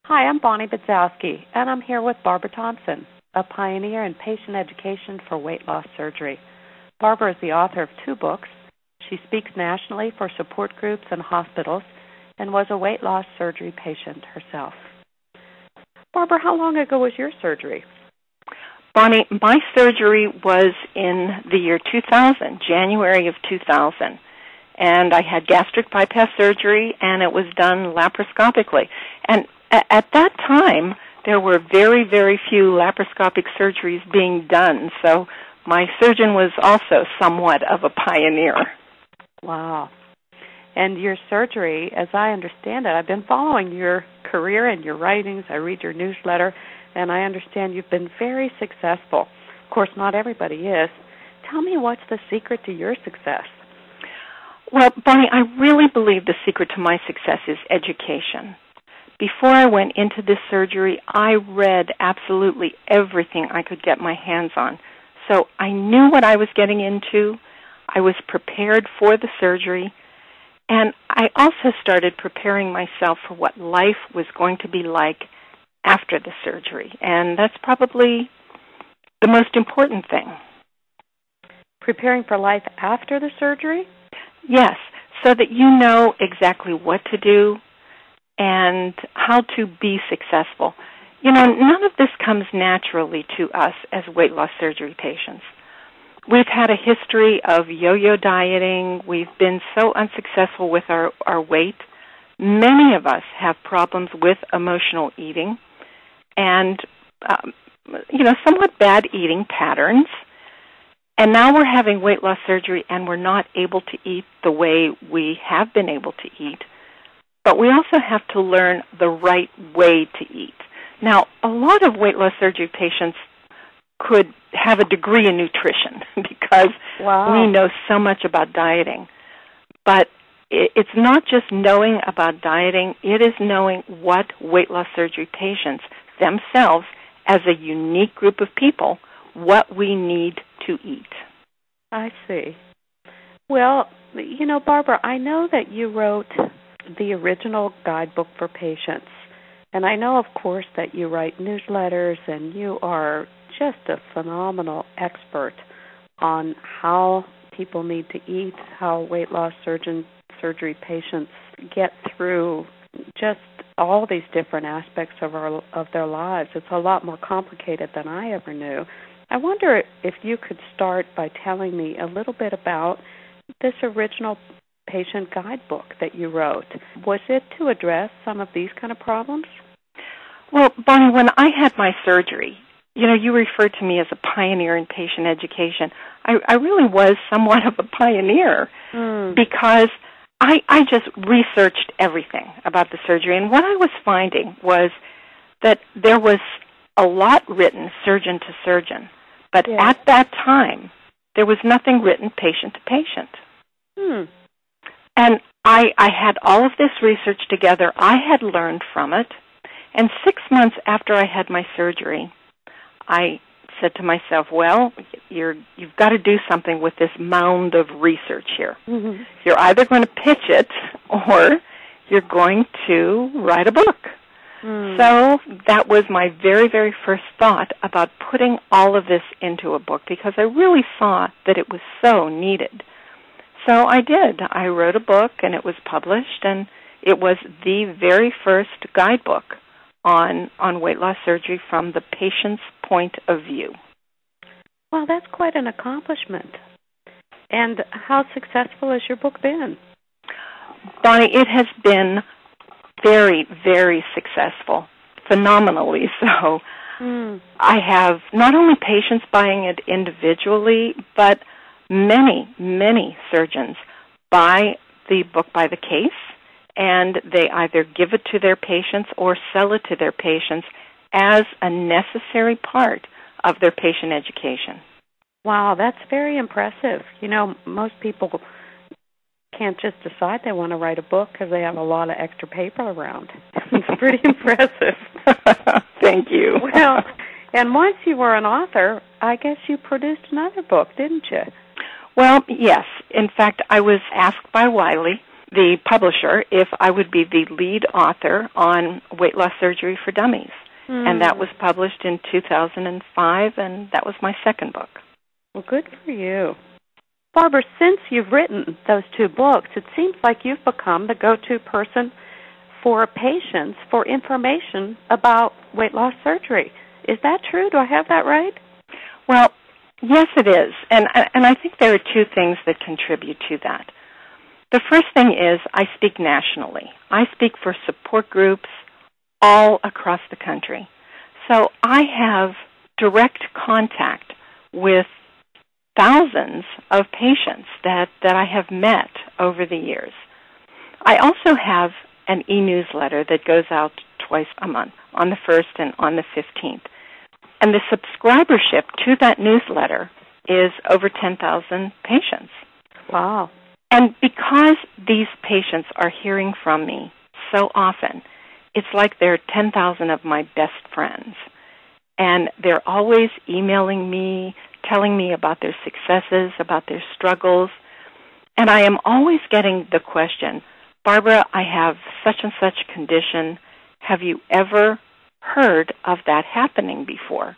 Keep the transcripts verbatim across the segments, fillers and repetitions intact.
Hi, I'm Bonnie Budzowski, and I'm here with Barbara Thompson, a pioneer in patient education for weight loss surgery. Barbara is the author of two books. She speaks nationally for support groups and hospitals and was a weight loss surgery patient herself. Barbara, how long ago was your surgery? Bonnie, my surgery was in the year two thousand, January of two thousand. And I had gastric bypass surgery, and it was done laparoscopically. And at that time, there were very, very few laparoscopic surgeries being done, so my surgeon was also somewhat of a pioneer. Wow. And your surgery, as I understand it, I've been following your career and your writings. I read your newsletter, and I understand you've been very successful. Of course, not everybody is. Tell me, what's the secret to your success? Well, Bonnie, I really believe the secret to my success is education. Before I went into this surgery, I read absolutely everything I could get my hands on. So I knew what I was getting into. I was prepared for the surgery. And I also started preparing myself for what life was going to be like after the surgery. And that's probably the most important thing. Preparing for life after the surgery? Yes, so that you know exactly what to do and how to be successful. You know, none of this comes naturally to us as weight loss surgery patients. We've had a history of yo-yo dieting. We've been so unsuccessful with our, our weight. Many of us have problems with emotional eating and, um, you know, somewhat bad eating patterns. And now we're having weight loss surgery and we're not able to eat the way we have been able to eat. But we also have to learn the right way to eat. Now, a lot of weight loss surgery patients could have a degree in nutrition because wow. we know so much about dieting. But it's not just knowing about dieting, it is knowing what weight loss surgery patients themselves, as a unique group of people, what we need to eat. I see. Well, you know, Barbara, I know that you wrote the original guidebook for patients. And I know, of course, that you write newsletters and you are just a phenomenal expert on how people need to eat, how weight loss surgeon, surgery patients get through just all these different aspects of our of their lives. It's a lot more complicated than I ever knew. I wonder if you could start by telling me a little bit about this original patient guidebook that you wrote. Was it to address some of these kind of problems? Well, Bonnie, when I had my surgery, you know, you referred to me as a pioneer in patient education. I, I really was somewhat of a pioneer mm. because I, I just researched everything about the surgery. And what I was finding was that there was a lot written surgeon to surgeon. But yeah. at that time, there was nothing written patient to patient. Hmm. And I, I had all of this research together. I had learned from it. And six months after I had my surgery, I said to myself, well, you're, you've got to do something with this mound of research here. Mm-hmm. You're either going to pitch it or you're going to write a book. Mm. So that was my very, very first thought about putting all of this into a book because I really saw that it was so needed. So I did. I wrote a book, and it was published, and it was the very first guidebook on, on weight loss surgery from the patient's point of view. Well, that's quite an accomplishment. And how successful has your book been? Bonnie, it has been very, very successful, phenomenally so. Mm. I have not only patients buying it individually, but many, many surgeons buy the book by the case, and they either give it to their patients or sell it to their patients as a necessary part of their patient education. Wow, that's very impressive. You know, most people can't just decide they want to write a book because they have a lot of extra paper around. It's pretty impressive. Thank you. Well, and once you were an author, I guess you produced another book, didn't you? Well, yes. In fact, I was asked by Wiley the publisher if I would be the lead author on Weight Loss Surgery for Dummies. Mm. And that was published in two thousand five, and that was my second book. Well, good for you. Barbara, since you've written those two books, it seems like you've become the go-to person for patients for information about weight loss surgery. Is that true? Do I have that right? Well, yes, it is. And, and I think there are two things that contribute to that. The first thing is I speak nationally. I speak for support groups all across the country. So I have direct contact with thousands of patients that, that I have met over the years. I also have an e-newsletter that goes out twice a month, on the first and on the fifteenth. And the subscribership to that newsletter is over ten thousand patients. Wow. And because these patients are hearing from me so often, it's like they're ten thousand of my best friends. And they're always emailing me, telling me about their successes, about their struggles. And I am always getting the question, Barbara, I have such and such condition. Have you ever heard of that happening before?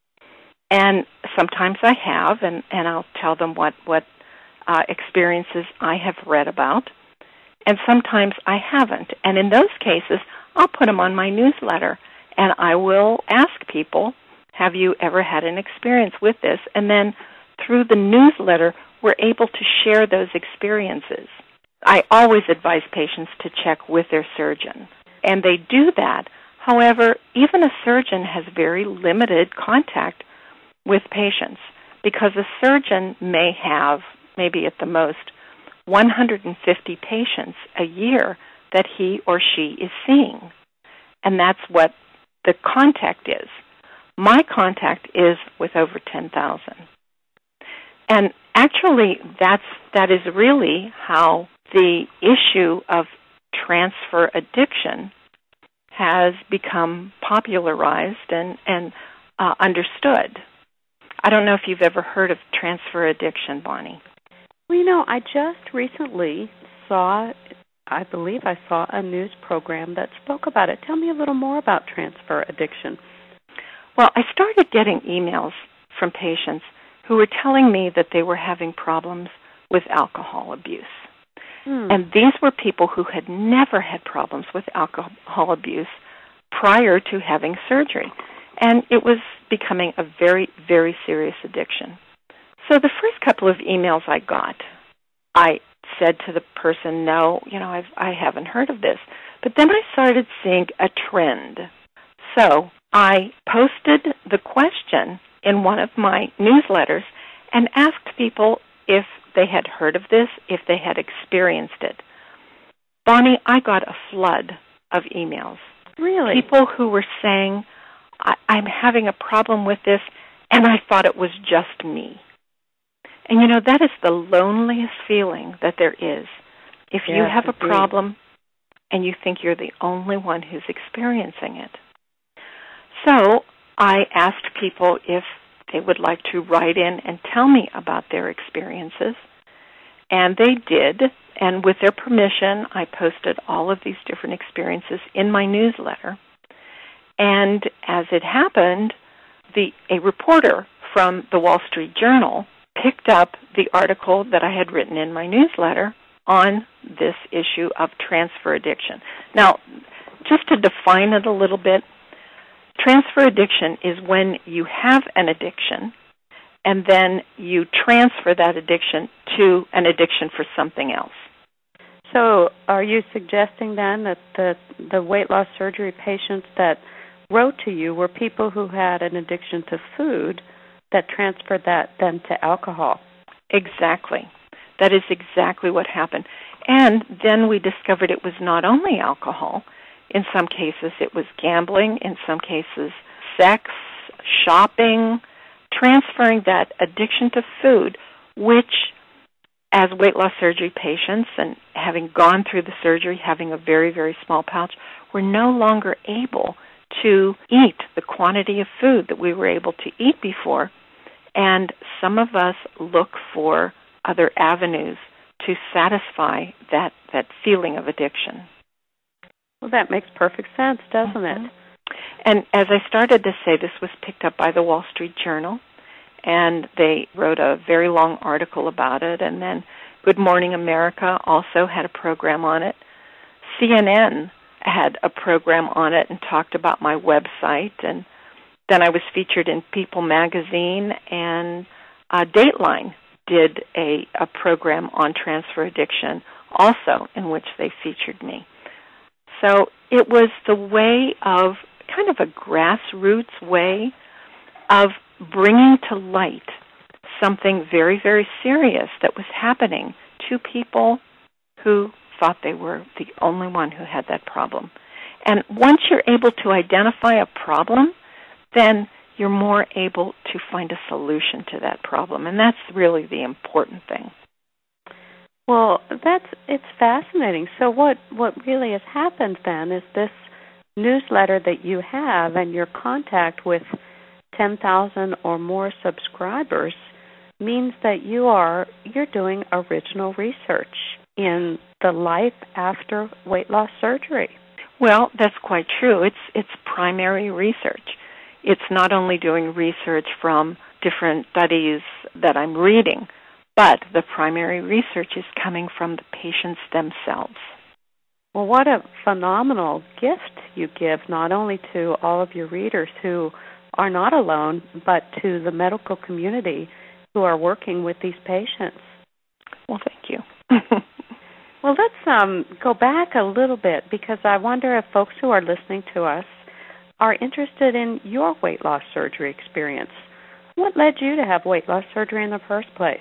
And sometimes I have, and, and I'll tell them what, what uh, experiences I have read about. And sometimes I haven't. And in those cases, I'll put them on my newsletter, and I will ask people, have you ever had an experience with this? And then through the newsletter, we're able to share those experiences. I always advise patients to check with their surgeon, and they do that. However, even a surgeon has very limited contact with patients because a surgeon may have, maybe at the most, one hundred fifty patients a year that he or she is seeing. And that's what the contact is. My contact is with over ten thousand. And actually, that's, that is really how the issue of transfer addiction has become popularized and, and uh, understood. I don't know if you've ever heard of transfer addiction, Bonnie. Well, you know, I just recently saw, I believe I saw a news program that spoke about it. Tell me a little more about transfer addiction. Well, I started getting emails from patients who were telling me that they were having problems with alcohol abuse. Hmm. And these were people who had never had problems with alcohol abuse prior to having surgery. And it was becoming a very, very serious addiction. So the first couple of emails I got, I said to the person, no, you know, I've, I haven't heard of this. But then I started seeing a trend. So I posted the question in one of my newsletters and asked people if they had heard of this, if they had experienced it. Bonnie, I got a flood of emails. Really? People who were saying, I- I'm having a problem with this, and I thought it was just me. And, you know, that is the loneliest feeling that there is. If yes, you have a indeed. problem and you think you're the only one who's experiencing it. So I asked people if they would like to write in and tell me about their experiences, and they did. And with their permission, I posted all of these different experiences in my newsletter. And as it happened, the a reporter from the Wall Street Journal picked up the article that I had written in my newsletter on this issue of transfer addiction. Now, just to define it a little bit, transfer addiction is when you have an addiction and then you transfer that addiction to an addiction for something else. So are you suggesting then that the, the weight loss surgery patients that wrote to you were people who had an addiction to food that transferred that then to alcohol? Exactly. That is exactly what happened. And then we discovered it was not only alcohol. In some cases, it was gambling. In some cases, sex, shopping, transferring that addiction to food, which, as weight loss surgery patients and having gone through the surgery, having a very, very small pouch, we're no longer able to eat the quantity of food that we were able to eat before. And some of us look for other avenues to satisfy that, that feeling of addiction. Well, that makes perfect sense, doesn't mm-hmm. it? And as I started to say, this was picked up by the Wall Street Journal, and they wrote a very long article about it, and then Good Morning America also had a program on it. C N N had a program on it and talked about my website, and then I was featured in People magazine, and uh, Dateline did a, a program on transfer addiction also in which they featured me. So it was the way of, kind of a grassroots way of bringing to light something very, very serious that was happening to people who thought they were the only one who had that problem. And once you're able to identify a problem, then you're more able to find a solution to that problem. And that's really the important thing. Well, that's it's fascinating. So what, what really has happened then is this newsletter that you have and your contact with ten thousand or more subscribers means that you are you're doing original research in the life after weight loss surgery. Well, that's quite true. It's it's primary research. It's not only doing research from different studies that I'm reading, but the primary research is coming from the patients themselves. Well, what a phenomenal gift you give not only to all of your readers who are not alone, but to the medical community who are working with these patients. Well, thank you. Well, let's um, go back a little bit, because I wonder if folks who are listening to us are interested in your weight loss surgery experience. What led you to have weight loss surgery in the first place?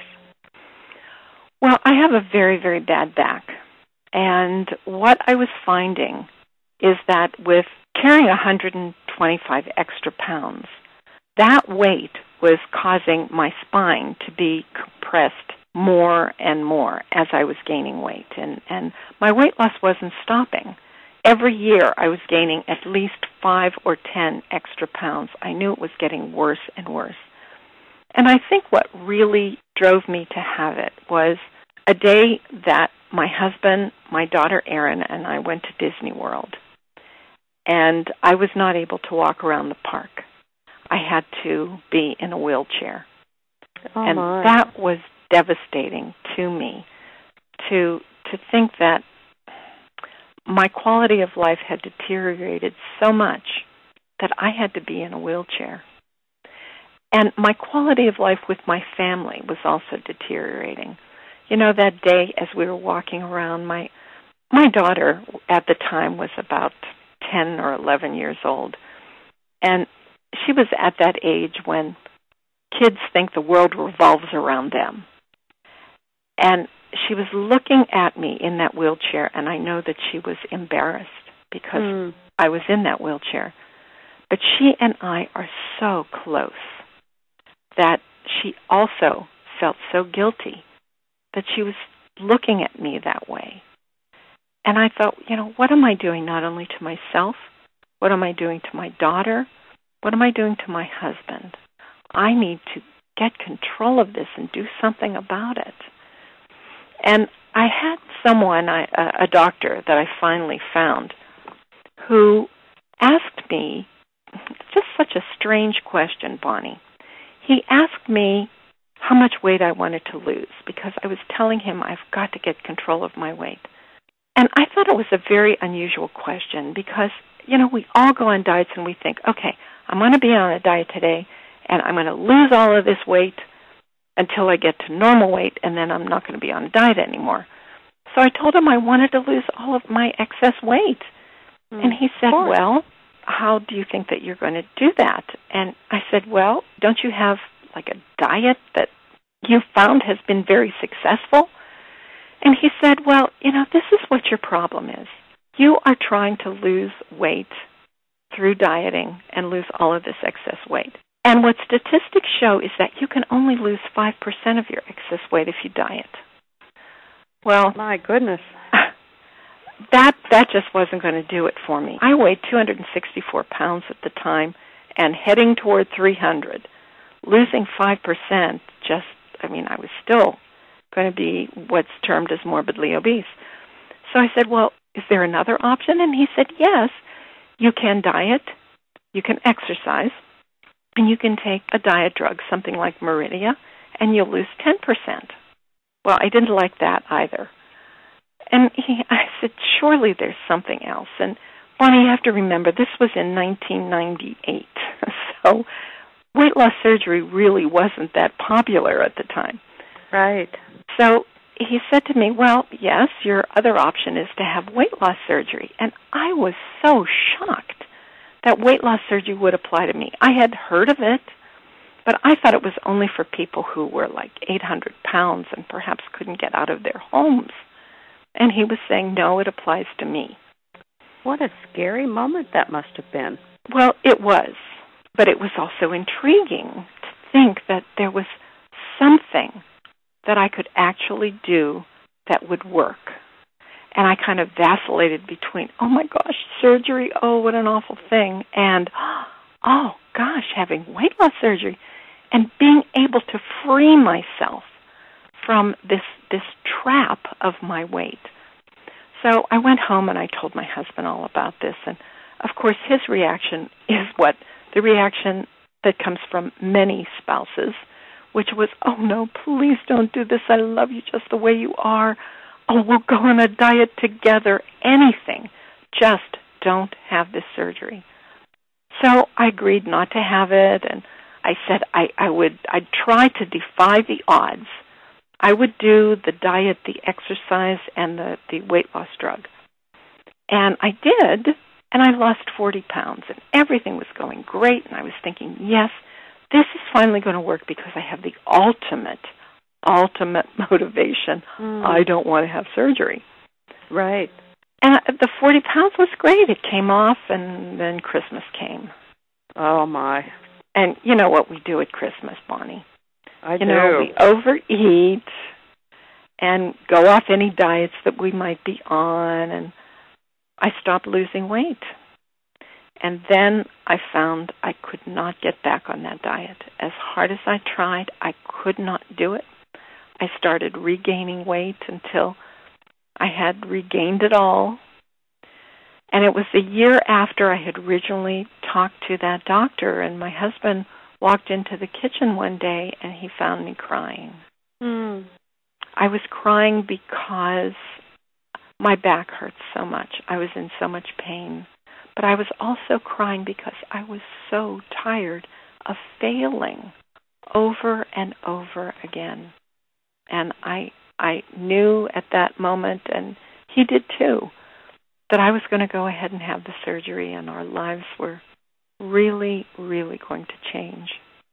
Well, I have a very, very bad back. And what I was finding is that with carrying one hundred twenty-five extra pounds, that weight was causing my spine to be compressed more and more as I was gaining weight. And, and my weight loss wasn't stopping. Every year I was gaining at least five or ten extra pounds. I knew it was getting worse and worse. And I think what really drove me to have it was a day that my husband, my daughter Erin, and I went to Disney World. And I was not able to walk around the park. I had to be in a wheelchair. Oh, and my. That was devastating to me, to to think that my quality of life had deteriorated so much that I had to be in a wheelchair. And my quality of life with my family was also deteriorating. You know, that day as we were walking around, my my daughter at the time was about ten or eleven years old. And she was at that age when kids think the world revolves around them. And she was looking at me in that wheelchair, and I know that she was embarrassed because mm. I was in that wheelchair. But she and I are so close that she also felt so guilty that she was looking at me that way. And I thought, you know, what am I doing not only to myself, what am I doing to my daughter, what am I doing to my husband? I need to get control of this and do something about it. And I had someone, I, a doctor that I finally found, who asked me just such a strange question, Bonnie. He asked me how much weight I wanted to lose because I was telling him I've got to get control of my weight. And I thought it was a very unusual question because, you know, we all go on diets and we think, okay, I'm going to be on a diet today and I'm going to lose all of this weight until I get to normal weight, and then I'm not going to be on a diet anymore. So I told him I wanted to lose all of my excess weight. Mm, and he said, well, how do you think that you're going to do that? And I said, well, don't you have like a diet that you found has been very successful? And he said, well, you know, this is what your problem is. You are trying to lose weight through dieting and lose all of this excess weight. And what statistics show is that you can only lose five percent of your excess weight if you diet. Well, my goodness. That that just wasn't going to do it for me. I weighed two hundred sixty-four pounds at the time and heading toward three hundred. Losing five percent just, I mean, I was still going to be what's termed as morbidly obese. So I said, well, is there another option? And he said, yes, you can diet, you can exercise, and you can take a diet drug, something like Meridia, and you'll lose ten percent. Well, I didn't like that either. And he, I said, surely there's something else. And, Bonnie, you have to remember, this was in nineteen ninety-eight. So weight loss surgery really wasn't that popular at the time. Right. So he said to me, well, yes, your other option is to have weight loss surgery. And I was so shocked that weight loss surgery would apply to me. I had heard of it, but I thought it was only for people who were like eight hundred pounds and perhaps couldn't get out of their homes. And he was saying, no, it applies to me. What a scary moment that must have been. Well, it was, but it was also intriguing to think that there was something that I could actually do that would work. And I kind of vacillated between, oh my gosh, surgery, oh, what an awful thing, and, oh gosh, having weight loss surgery, and being able to free myself from this this trap of my weight. So I went home and I told my husband all about this, and of course his reaction is what the reaction that comes from many spouses, which was, oh no, please don't do this, I love you just the way you are, oh, we'll go on a diet together, anything, just don't have this surgery. So I agreed not to have it, and I said I, I would I'd try to defy the odds. I would do the diet, the exercise, and the, the weight loss drug. And I did, and I lost forty pounds, and everything was going great, and I was thinking, yes, this is finally going to work because I have the ultimate, ultimate motivation. Mm. I don't want to have surgery. Right. And the forty pounds was great. It came off, and then Christmas came. Oh, my. And you know what we do at Christmas, Bonnie. I you do. You know, we overeat and go off any diets that we might be on, and I stopped losing weight. And then I found I could not get back on that diet. As hard as I tried, I could not do it. I started regaining weight until I had regained it all. And it was a year after I had originally talked to that doctor, and my husband walked into the kitchen one day and he found me crying. Mm. I was crying because my back hurt so much. I was in so much pain. But I was also crying because I was so tired of failing over and over again. And I I knew at that moment, and he did too, that I was going to go ahead and have the surgery, and our lives were really, really going to change.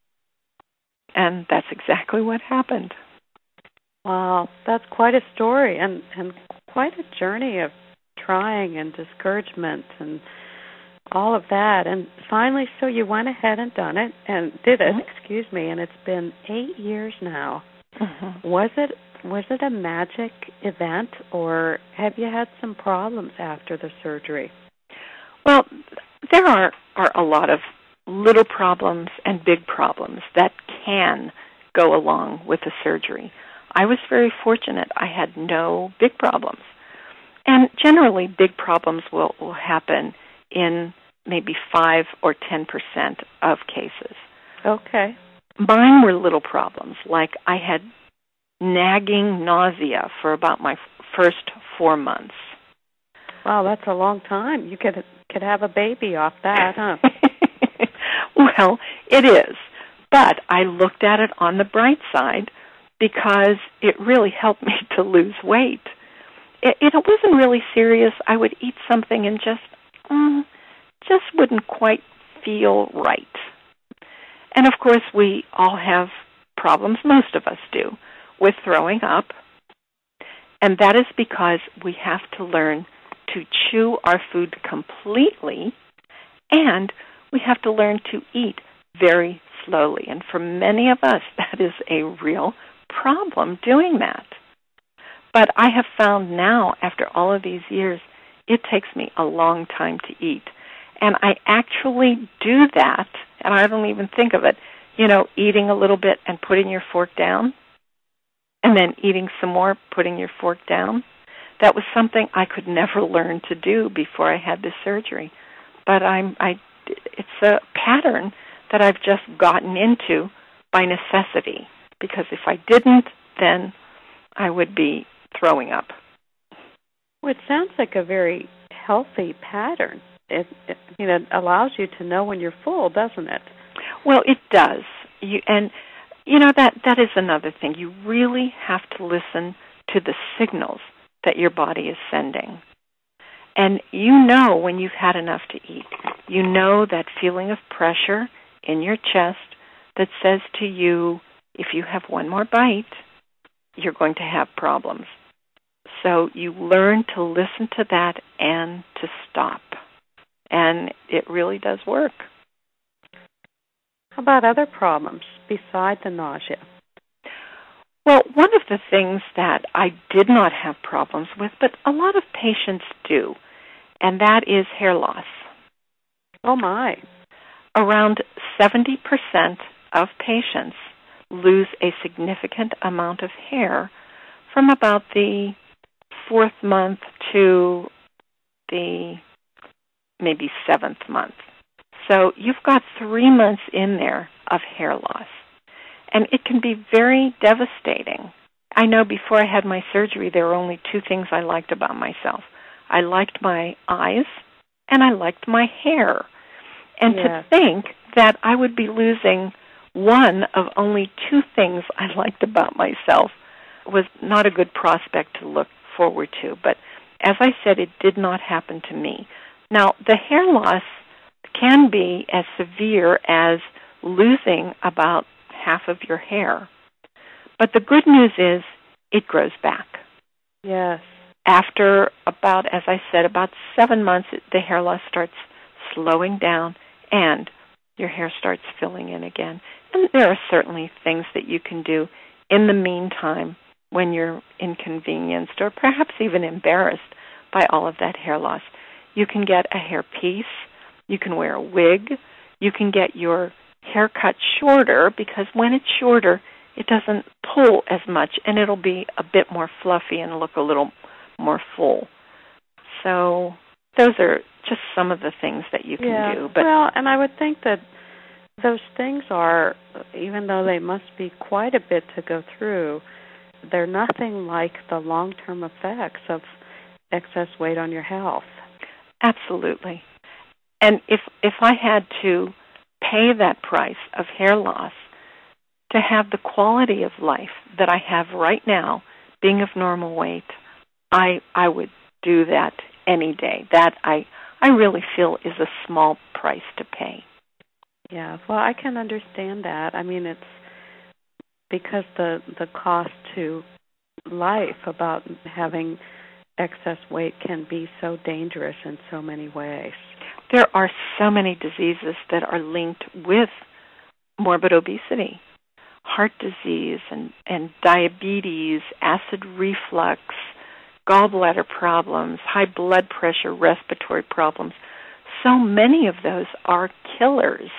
And that's exactly what happened. Wow, that's quite a story, and, and quite a journey of trying and discouragement and all of that. And finally, so you went ahead and done it, and did it, mm-hmm. excuse me, and it's been eight years now. Mm-hmm. Was it was it a magic event, or have you had some problems after the surgery? Well, there are, are a lot of little problems and big problems that can go along with the surgery. I was very fortunate. I had no big problems. And generally, big problems will, will happen in maybe five or ten percent of cases. Okay. Mine were little problems, like I had nagging nausea for about my first four months. Wow, that's a long time. You could could have a baby off that, huh? Well, it is. But I looked at it on the bright side because it really helped me to lose weight. It, it wasn't really serious. I would eat something and just, mm, just wouldn't quite feel right. And, of course, we all have problems, most of us do, with throwing up. And that is because we have to learn to chew our food completely, and we have to learn to eat very slowly. And for many of us, that is a real problem doing that. But I have found now, after all of these years, it takes me a long time to eat. And I actually do that, and I don't even think of it, you know, eating a little bit and putting your fork down. and then eating some more, putting your fork down. That was something I could never learn to do before I had this surgery. But I'm, I, it's a pattern that I've just gotten into by necessity, because if I didn't, then I would be throwing up. Well, it sounds like a very healthy pattern. It, it, you know, it allows you to know when you're full, doesn't it? Well, it does. You, and, you know, that, that is another thing. You really have to listen to the signals that your body is sending. And you know when you've had enough to eat. You know that feeling of pressure in your chest that says to you, if you have one more bite, you're going to have problems. So you learn to listen to that and to stop. And it really does work. How about other problems besides the nausea? Well, one of the things that I did not have problems with, but a lot of patients do, and that is hair loss. Oh, my. Around seventy percent of patients lose a significant amount of hair from about the fourth month to the maybe seventh month. So you've got three months in there of hair loss. And it can be very devastating. I know before I had my surgery, there were only two things I liked about myself. I liked my eyes, and I liked my hair. And yes. to think that I would be losing one of only two things I liked about myself was not a good prospect to look forward to. But as I said, it did not happen to me. Now, the hair loss can be as severe as losing about half of your hair. But the good news is it grows back. Yes. After about, as I said, about seven months, the hair loss starts slowing down and your hair starts filling in again. And there are certainly things that you can do in the meantime when you're inconvenienced or perhaps even embarrassed by all of that hair loss. You can get a hair piece. You can wear a wig. You can get your hair cut shorter, because when it's shorter, it doesn't pull as much, and it'll be a bit more fluffy and look a little more full. So those are just some of the things that you can yeah. do. But well, and I would think that those things are, even though they must be quite a bit to go through, they're nothing like the long-term effects of excess weight on your health. Absolutely. And if if I had to pay that price of hair loss to have the quality of life that I have right now, being of normal weight, I I would do that any day. That I I really feel is a small price to pay. Yeah, well, I can understand that. I mean, it's because the the cost to life about having excess weight can be so dangerous in so many ways. There are so many diseases that are linked with morbid obesity. Heart disease and, and diabetes, acid reflux, gallbladder problems, high blood pressure, respiratory problems. So many of those are killers.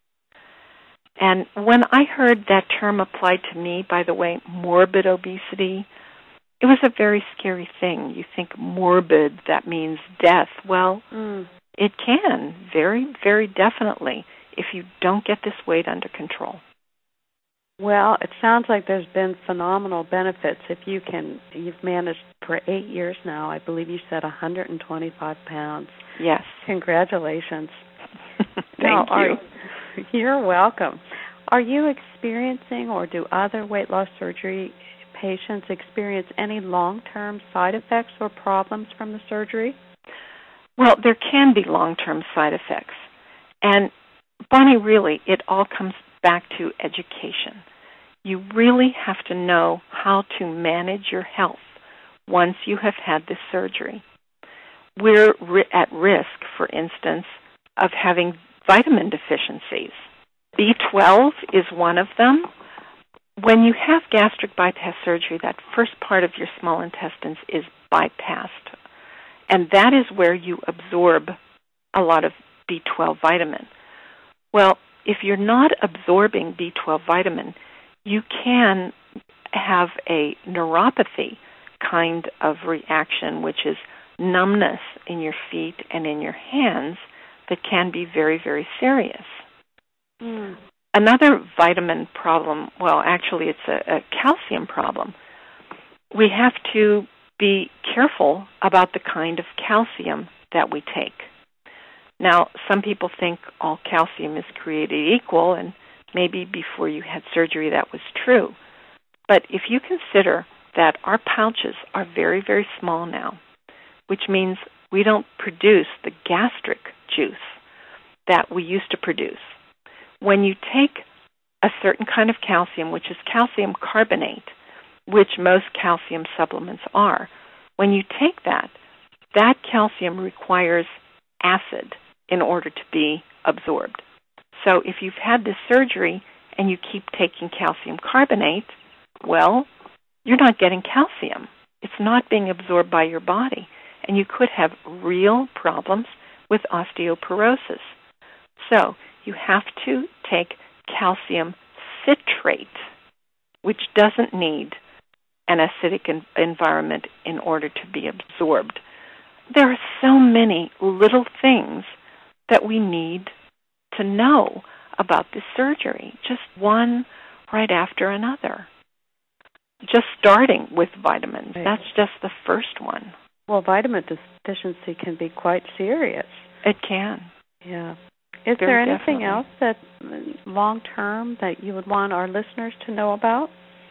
And when I heard that term applied to me, by the way, morbid obesity, it was a very scary thing. You think morbid, that means death. Well, mm. It can, very, very definitely, if you don't get this weight under control. Well, it sounds like there's been phenomenal benefits. If you can, you've managed for eight years now, I believe you said one hundred twenty-five pounds. Yes. Congratulations. Thank now, you. Are, you're welcome. Are you experiencing, or do other weight loss surgery patients experience any long-term side effects or problems from the surgery? Well, there can be long-term side effects. And, Bonnie, really, it all comes back to education. You really have to know how to manage your health once you have had this surgery. We're ri- at risk, for instance, of having vitamin deficiencies. B twelve is one of them. When you have gastric bypass surgery, that first part of your small intestines is bypassed. And that is where you absorb a lot of B twelve vitamin. Well, if you're not absorbing B twelve vitamin, you can have a neuropathy kind of reaction, which is numbness in your feet and in your hands that can be very, very serious. Mm. Another vitamin problem, well, actually it's a, a calcium problem. We have to be careful about the kind of calcium that we take. Now, some people think all calcium is created equal, and maybe before you had surgery that was true. But if you consider that our pouches are very, very small now, which means we don't produce the gastric juice that we used to produce. When you take a certain kind of calcium, which is calcium carbonate, which most calcium supplements are, when you take that, that calcium requires acid in order to be absorbed. So if you've had this surgery and you keep taking calcium carbonate, well, you're not getting calcium. It's not being absorbed by your body, and you could have real problems with osteoporosis. So you have to take calcium citrate, which doesn't need an acidic en- environment in order to be absorbed. There are so many little things that we need to know about this surgery, just one right after another. Just starting with vitamins, right. That's just the first one. Well, vitamin deficiency can be quite serious. It can. Yeah. Is Very there anything definitely. else that long-term that you would want our listeners to know about?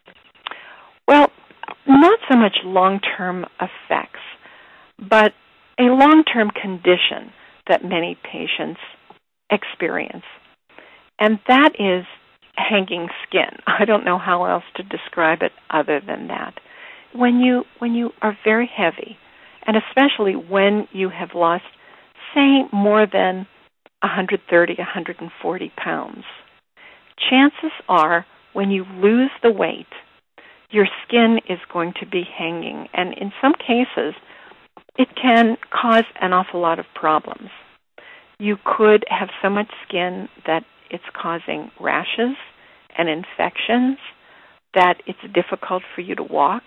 Well, not so much long-term effects, but a long-term condition that many patients experience, and that is hanging skin. I don't know how else to describe it other than that. When you when you are very heavy, and especially when you have lost, say, more than one hundred thirty, one hundred forty pounds, chances are when you lose the weight, your skin is going to be hanging, and in some cases, it can cause an awful lot of problems. You could have so much skin that it's causing rashes and infections that it's difficult for you to walk.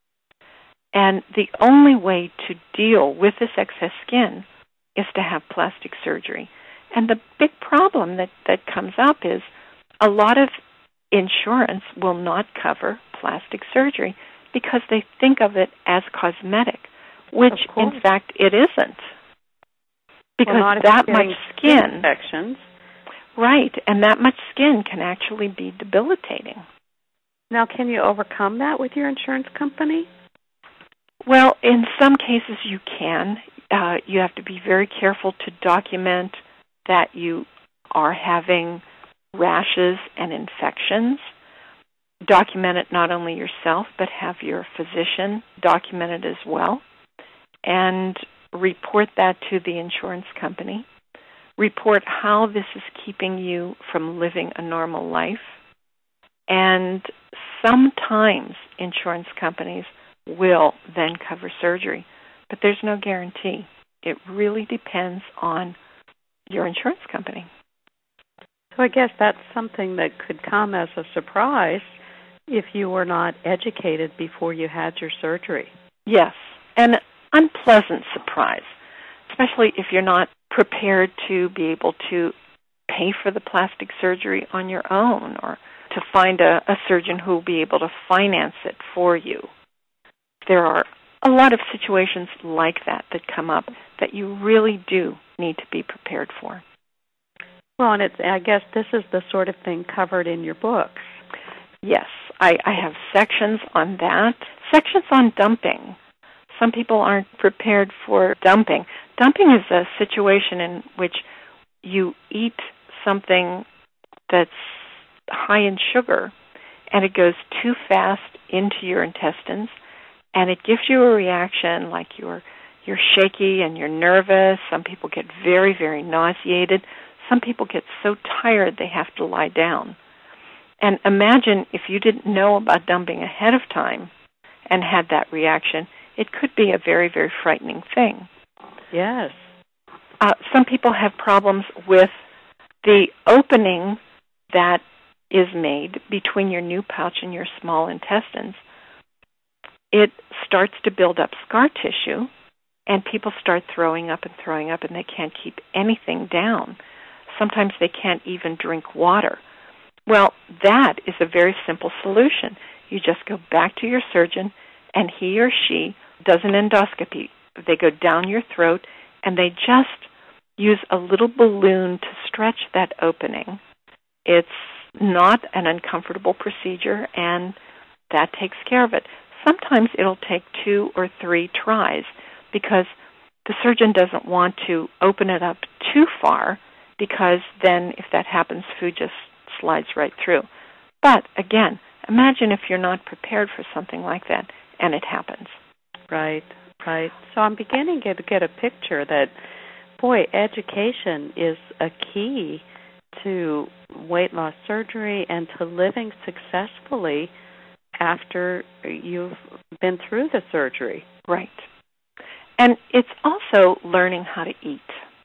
And the only way to deal with this excess skin is to have plastic surgery. And the big problem that, that comes up is a lot of insurance will not cover plastic surgery because they think of it as cosmetic, which in fact it isn't. Because well, that much skin, infections. Right, and that much skin can actually be debilitating. Now, can you overcome that with your insurance company? Well, in some cases you can. Uh, you have to be very careful to document that you are having rashes and infections. Document it not only yourself, but have your physician document it as well. And report that to the insurance company. Report how this is keeping you from living a normal life. And sometimes insurance companies will then cover surgery, but there's no guarantee. It really depends on your insurance company. So I guess that's something that could come as a surprise if you were not educated before you had your surgery. Yes, an unpleasant surprise, especially if you're not prepared to be able to pay for the plastic surgery on your own or to find a, a surgeon who will be able to finance it for you. There are a lot of situations like that that come up that you really do need to be prepared for. Well, and it's, I guess this is the sort of thing covered in your books. Yes, I, I have sections on that, sections on dumping. Some people aren't prepared for dumping. Dumping is a situation in which you eat something that's high in sugar and it goes too fast into your intestines and it gives you a reaction like you're you're shaky and you're nervous. Some people get very, very nauseated. Some people get so tired they have to lie down. And imagine if you didn't know about dumping ahead of time and had that reaction, it could be a very, very frightening thing. Yes. Uh, some people have problems with the opening that is made between your new pouch and your small intestines, it starts to build up scar tissue, and people start throwing up and throwing up, and they can't keep anything down. Sometimes they can't even drink water. Well, that is a very simple solution. You just go back to your surgeon, and he or she does an endoscopy. They go down your throat, and they just use a little balloon to stretch that opening. It's not an uncomfortable procedure, and that takes care of it. Sometimes it'll take two or three tries because the surgeon doesn't want to open it up too far, because then if that happens, food just slides right through. But again, imagine if you're not prepared for something like that and it happens. Right, right. So I'm beginning to get a picture that, boy, education is a key to weight loss surgery and to living successfully after you've been through the surgery. Right. And it's also learning how to eat.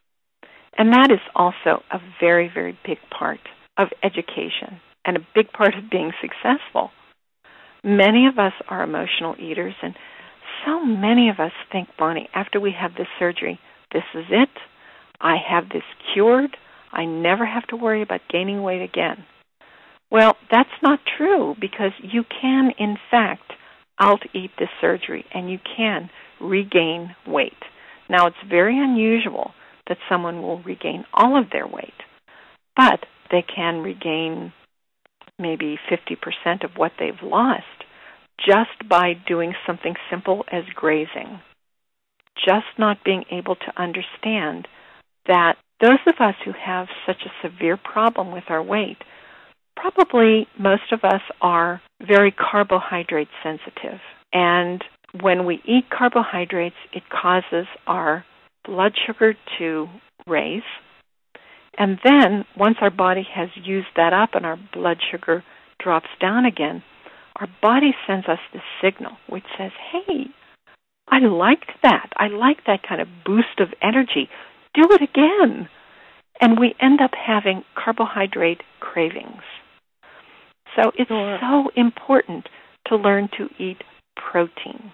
And that is also a very, very big part of education and a big part of being successful. Many of us are emotional eaters, and so many of us think, Bonnie, after we have this surgery, this is it. I have this cured. I never have to worry about gaining weight again. Well, that's not true, because you can, in fact, out-eat this surgery, and you can regain weight. Now, it's very unusual that someone will regain all of their weight, but they can regain maybe fifty percent of what they've lost just by doing something simple as grazing. Just not being able to understand that those of us who have such a severe problem with our weight, probably most of us are very carbohydrate sensitive. And when we eat carbohydrates, it causes our blood sugar to raise. And then once our body has used that up and our blood sugar drops down again, our body sends us this signal which says, hey, I liked that. I like that kind of boost of energy. Do it again. And we end up having carbohydrate cravings. So it's sure. so important to learn to eat protein.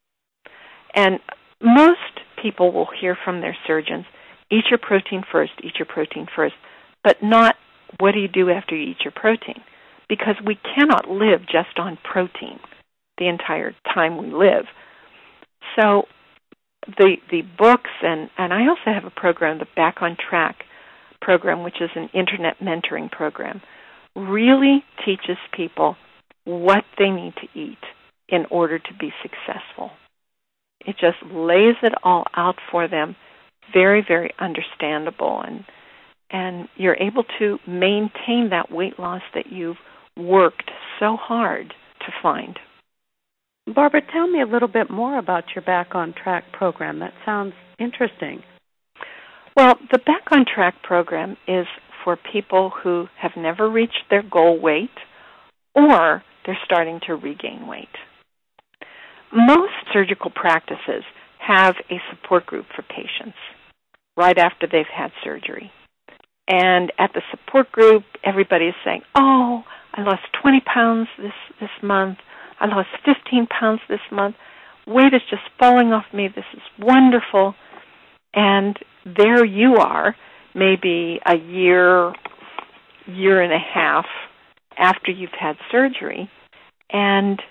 And most people will hear from their surgeons, eat your protein first, eat your protein first, but not what do you do after you eat your protein? Because we cannot live just on protein the entire time we live. So the the books, and, and I also have a program, the Back on Track program, which is an internet mentoring program, really teaches people what they need to eat in order to be successful. It just lays it all out for them, very, very understandable, and and you're able to maintain that weight loss that you've worked so hard to find. Barbara, tell me a little bit more about your Back on Track program. That sounds interesting. Well, the Back on Track program is for people who have never reached their goal weight or they're starting to regain weight. Most surgical practices have a support group for patients right after they've had surgery. And at the support group, everybody is saying, oh, I lost twenty pounds this, this month. I lost fifteen pounds this month. Weight is just falling off me. This is wonderful. And there you are, maybe a year, year and a half after you've had surgery, and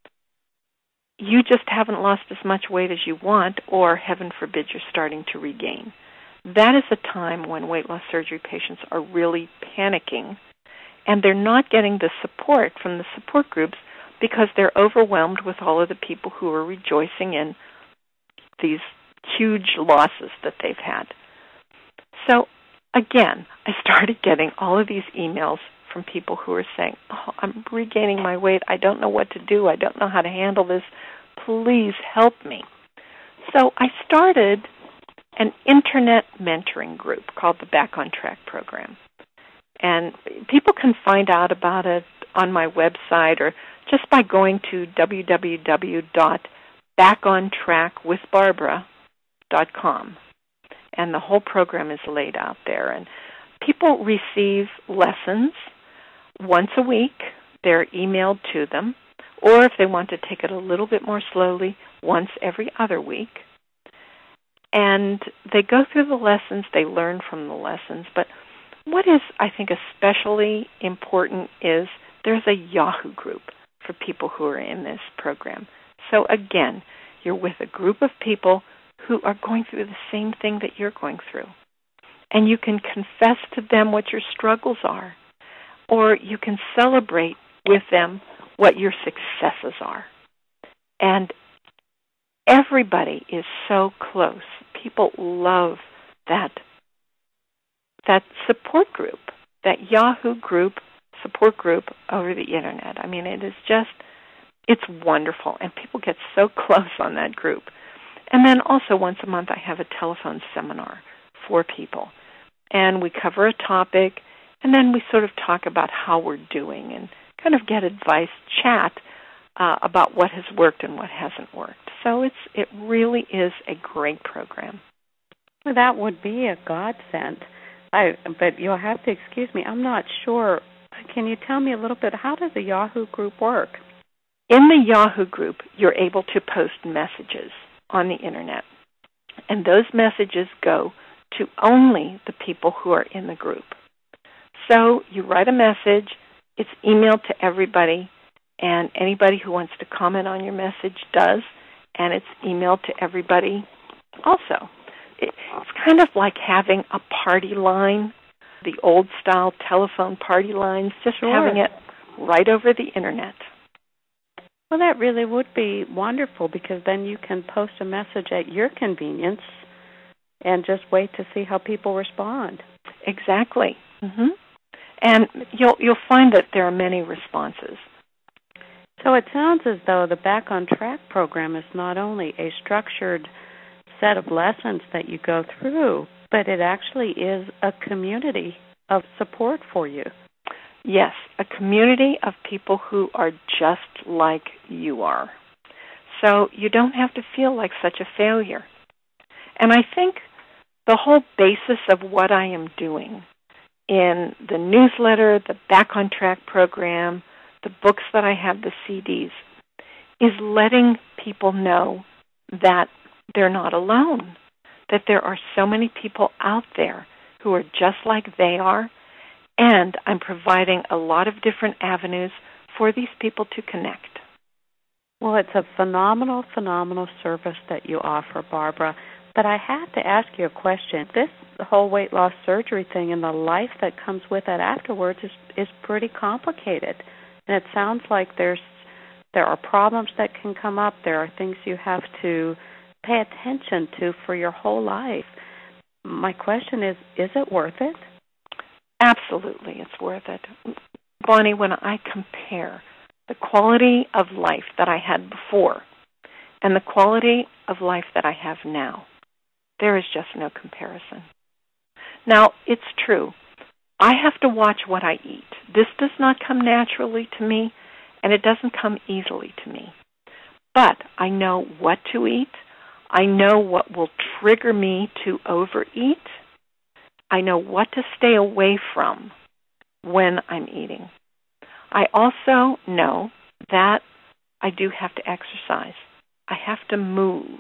you just haven't lost as much weight as you want, or heaven forbid you're starting to regain. That is a time when weight loss surgery patients are really panicking, and they're not getting the support from the support groups because they're overwhelmed with all of the people who are rejoicing in these huge losses that they've had. So, again, I started getting all of these emails from people who are saying, oh, I'm regaining my weight. I don't know what to do. I don't know how to handle this. Please help me. So I started an internet mentoring group called the Back on Track program. And people can find out about it on my website or just by going to w w w dot back on track with barbara dot com. And the whole program is laid out there. And people receive lessons once a week, they're emailed to them, or if they want to take it a little bit more slowly, once every other week. And they go through the lessons, they learn from the lessons. But what is, I think, especially important is there's a Yahoo group for people who are in this program. So again, you're with a group of people who are going through the same thing that you're going through. And you can confess to them what your struggles are, or you can celebrate with them what your successes are. And everybody is so close. People love that that support group, that Yahoo group, support group over the Internet. I mean, it is just, it's wonderful, and people get so close on that group. And then also once a month I have a telephone seminar for people, and we cover a topic, and then we sort of talk about how we're doing and kind of get advice, chat uh, about what has worked and what hasn't worked. So it's it really is a great program. Well, that would be a godsend. I, but you'll have to excuse me. I'm not sure. Can you tell me a little bit, how does the Yahoo group work? In the Yahoo group, you're able to post messages on the Internet. And those messages go to only the people who are in the group. So you write a message, it's emailed to everybody, and anybody who wants to comment on your message does, and it's emailed to everybody also. It's kind of like having a party line, the old-style telephone party lines, just sure. having it right over the Internet. Well, that really would be wonderful, because then you can post a message at your convenience and just wait to see how people respond. Exactly. Mm-hmm. And you'll you'll find that there are many responses. So it sounds as though the Back on Track program is not only a structured set of lessons that you go through, but it actually is a community of support for you. Yes, a community of people who are just like you are. So you don't have to feel like such a failure. And I think the whole basis of what I am doing in the newsletter, the Back on Track program, the books that I have, the C Ds, is letting people know that they're not alone, that there are so many people out there who are just like they are, and I'm providing a lot of different avenues for these people to connect. Well, it's a phenomenal, phenomenal service that you offer, Barbara. But I have to ask you a question. This whole weight loss surgery thing and the life that comes with it afterwards is, is pretty complicated. And it sounds like there's there are problems that can come up. There are things you have to pay attention to for your whole life. My question is, is it worth it? Absolutely, it's worth it. Bonnie, when I compare the quality of life that I had before and the quality of life that I have now, there is just no comparison. Now, it's true. I have to watch what I eat. This does not come naturally to me, and it doesn't come easily to me. But I know what to eat. I know what will trigger me to overeat. I know what to stay away from when I'm eating. I also know that I do have to exercise. I have to move.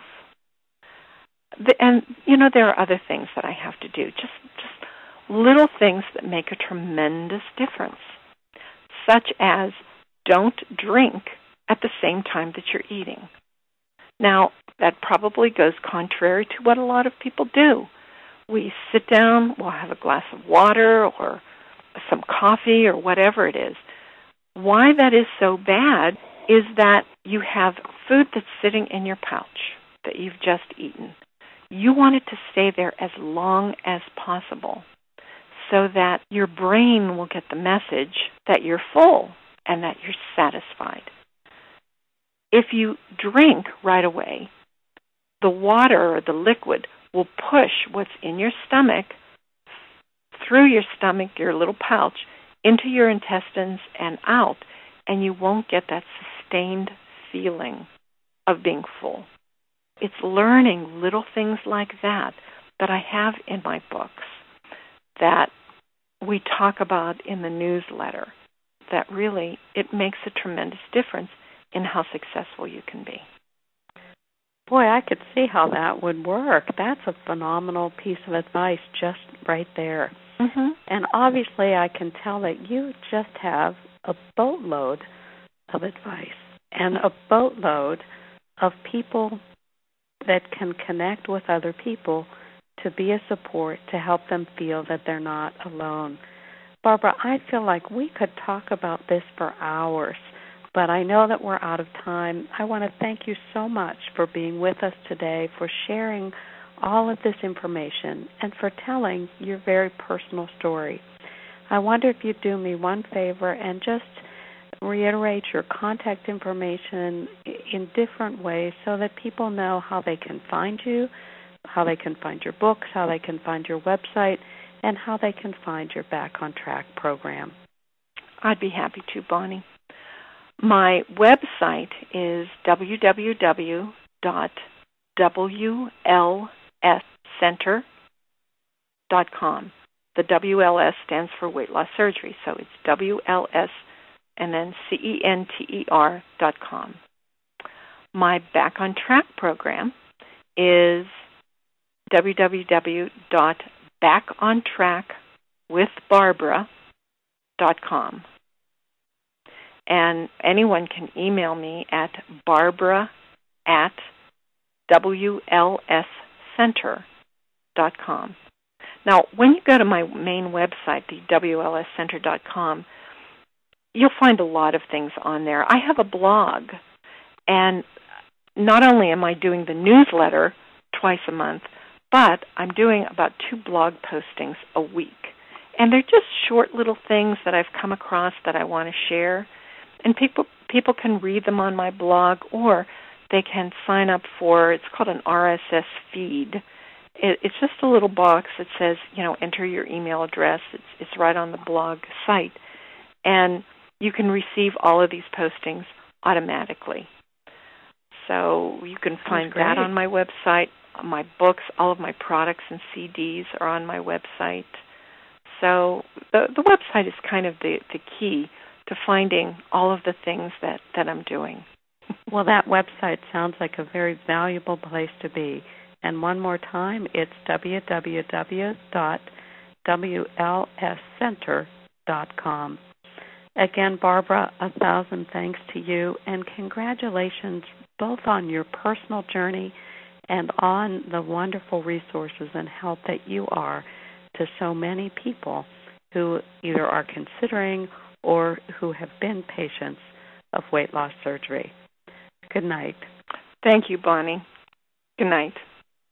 The, and, you know, there are other things that I have to do, just, just little things that make a tremendous difference, such as don't drink at the same time that you're eating. Now, that probably goes contrary to what a lot of people do. We sit down, we'll have a glass of water or some coffee or whatever it is. Why that is so bad is that you have food that's sitting in your pouch that you've just eaten. You want it to stay there as long as possible so that your brain will get the message that you're full and that you're satisfied. If you drink right away, the water or the liquid will push what's in your stomach through your stomach, your little pouch, into your intestines and out, and you won't get that sustained feeling of being full. It's learning little things like that that I have in my books, that we talk about in the newsletter, that really it makes a tremendous difference in how successful you can be. Boy, I could see how that would work. That's a phenomenal piece of advice just right there. Mm-hmm. And obviously I can tell that you just have a boatload of advice and a boatload of people that can connect with other people to be a support, to help them feel that they're not alone. Barbara, I feel like we could talk about this for hours, but I know that we're out of time. I want to thank you so much for being with us today, for sharing all of this information, and for telling your very personal story. I wonder if you'd do me one favor and just reiterate your contact information in different ways so that people know how they can find you, how they can find your books, how they can find your website, and how they can find your Back on Track program. I'd be happy to, Bonnie. My website is w w w dot w l s center dot com. The W L S stands for Weight Loss Surgery, so it's W L S and then C E N T E R dot com. My Back on Track program is w w w dot back on track with barbara dot com. And anyone can email me at barbara at w l s center dot com. Now, when you go to my main website, the w l s center dot com, you'll find a lot of things on there. I have a blog, and not only am I doing the newsletter twice a month, but I'm doing about two blog postings a week. And they're just short little things that I've come across that I want to share. And people people can read them on my blog, or they can sign up for, it's called an R S S feed. It, it's just a little box that says, you know, enter your email address. It's, it's right on the blog site. And you can receive all of these postings automatically. So you can find that on my website. My books, all of my products and C Ds are on my website. So the, the website is kind of the, the key to finding all of the things that, that I'm doing. Well, that website sounds like a very valuable place to be. And one more time, it's w w w dot w l s center dot com. Again, Barbara, a thousand thanks to you, and congratulations both on your personal journey and on the wonderful resources and help that you are to so many people who either are considering or who have been patients of weight loss surgery. Good night. Thank you, Bonnie. Good night.